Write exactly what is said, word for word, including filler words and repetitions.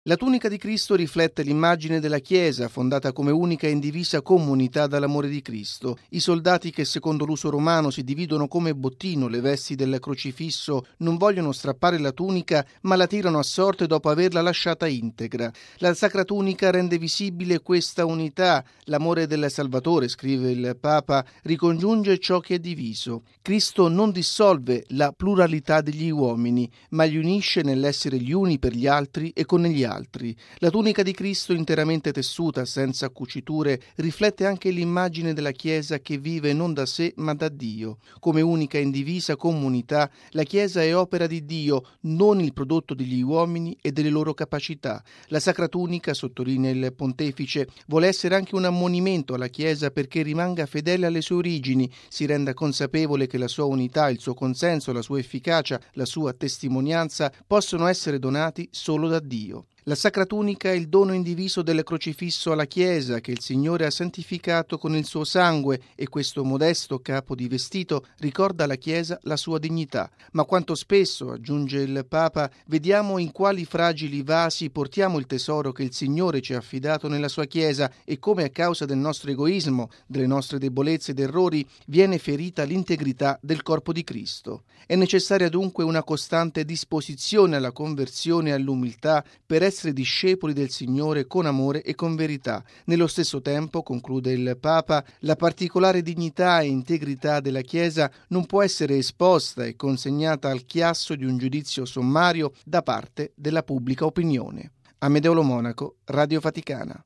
La tunica di Cristo riflette l'immagine della Chiesa, fondata come unica e indivisa comunità dall'amore di Cristo. I soldati che secondo l'uso romano si dividono come bottino le vesti del crocifisso non vogliono strappare la tunica, ma la tirano a sorte dopo averla lasciata integra. La Sacra Tunica rende visibile questa unità. L'amore del Salvatore, scrive il Papa, ricongiunge ciò che è diviso. Cristo non dissolve la pluralità degli uomini, ma li unisce nell'essere gli uni per gli altri e con gli altri. Altri. La tunica di Cristo, interamente tessuta, senza cuciture, riflette anche l'immagine della Chiesa che vive non da sé ma da Dio. Come unica e indivisa comunità, la Chiesa è opera di Dio, non il prodotto degli uomini e delle loro capacità. La Sacra Tunica, sottolinea il Pontefice, vuole essere anche un ammonimento alla Chiesa perché rimanga fedele alle sue origini, si renda consapevole che la sua unità, il suo consenso, la sua efficacia, la sua testimonianza possono essere donati solo da Dio. La Sacra Tunica è il dono indiviso del crocifisso alla Chiesa che il Signore ha santificato con il suo sangue e questo modesto capo di vestito ricorda alla Chiesa la sua dignità. Ma quanto spesso, aggiunge il Papa, vediamo in quali fragili vasi portiamo il tesoro che il Signore ci ha affidato nella sua Chiesa e come a causa del nostro egoismo, delle nostre debolezze ed errori, viene ferita l'integrità del corpo di Cristo. È necessaria dunque una costante disposizione alla conversione e all'umiltà per essere discepoli del Signore con amore e con verità. Nello stesso tempo, conclude il Papa, la particolare dignità e integrità della Chiesa non può essere esposta e consegnata al chiasso di un giudizio sommario da parte della pubblica opinione. Amedeo Lo Monaco, Radio Vaticana.